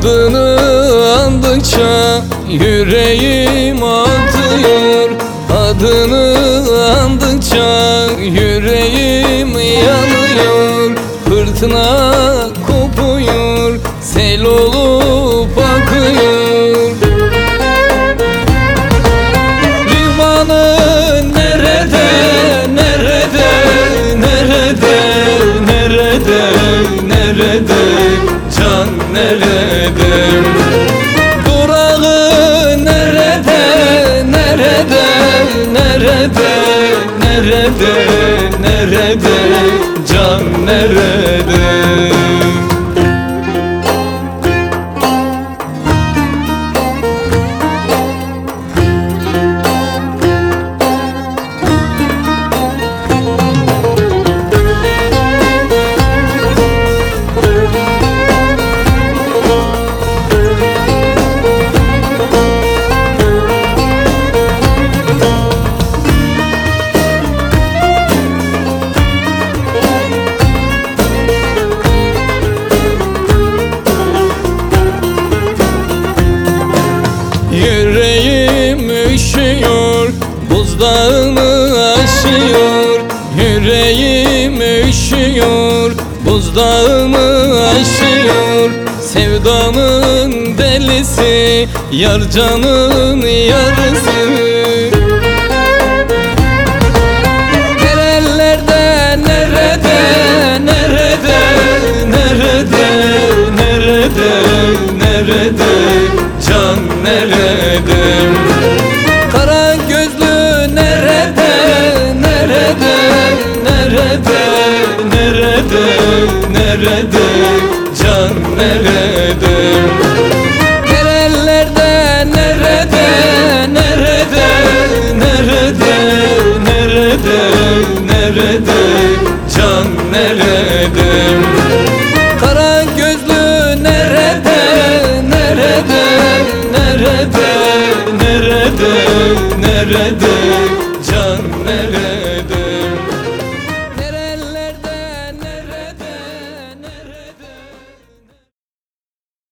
Adını andıkça yüreğim atıyor. Adını andıkça yüreğim yanıyor. Fırtına kopuyor, sel olup akıyor. Limanın nerede, nerede, nerede, nerede, nerede, can nerede? Durağı nerede, nerede, nerede, nerede, nerede, can nerede? Yüreğim üşüyor, buzdağını aşıyor. Yüreğim üşüyor, buzdağını aşıyor. Sevdamın delisi, yar canın yarısı. Nerelerde, nerede, nerede, nerede, nerede, nerede, can nerede? Kara gözlü nerede, nerede, nerede, nerede, nerede, can nerede? Nerelerde, nerede, nerede, nerede, nerede, nerede, can nerede? Kara gözlü nerede, nerede, nerede, nerede, nerede,